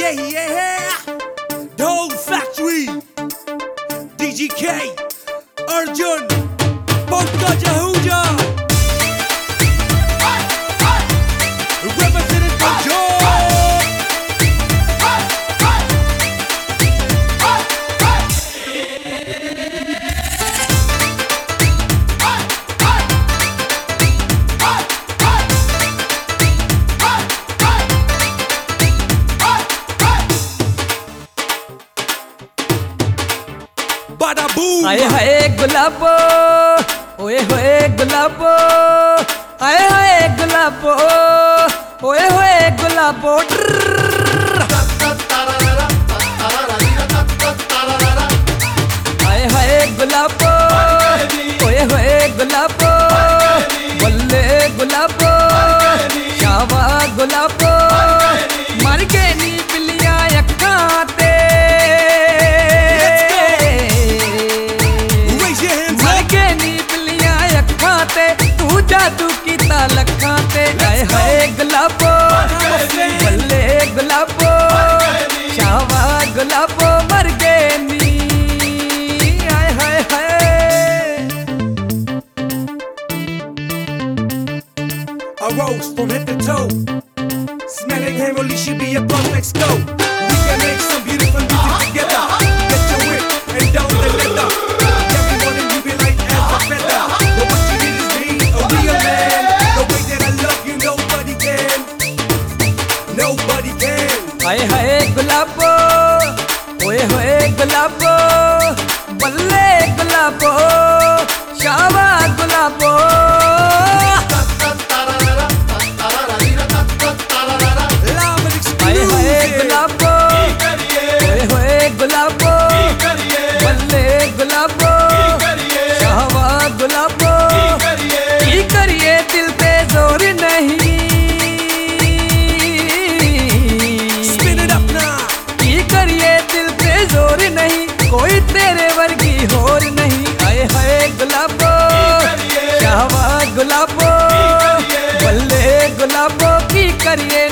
yeah. The whole factory. DGK, Arjun, Pankaj Ahuja. Representing Control. Bada boom. आए हाय गुलाबो, ओए होए गुलाबो, आए हाय गुलाबो, ओए होए गुलाबो। आए हाय गुलाबो, ओए होए गुलाबो, बल्ले गुलाबो, शावा गुलाबो, मर के नी बिल्लियां अक्खां ते। जादू कीता लखां ते। आए हाय गुलाबो, बल्ले गुलाबो, शावा गुलाबो, मर गए नी। आए हाय हाय। A rose from head to toe, smelling heavenly, should be above. Let's go. We can make some beautiful music together. Get your whip and down the leather. Everyone in you be light as a feather. But what you need is me, a real man. The way that I love you, nobody can. Nobody can. आए हाय गुलाबो, ओए होए गुलाबो, बल्ले गुलाबो, शावा गुलाबो। आए हाय गुलाबो, ओए होए गुलाबो, बल्ले गुलाबो, शावा गुलाबो। की करिए दिल पे जोर नहीं, Spin it up now. की करिए दिल पे जोर नहीं, कोई तेरे वर्गी होर नहीं। आए हाय गुलाबो, शावा गुलाबो, बल्ले गुलाबो, की करिए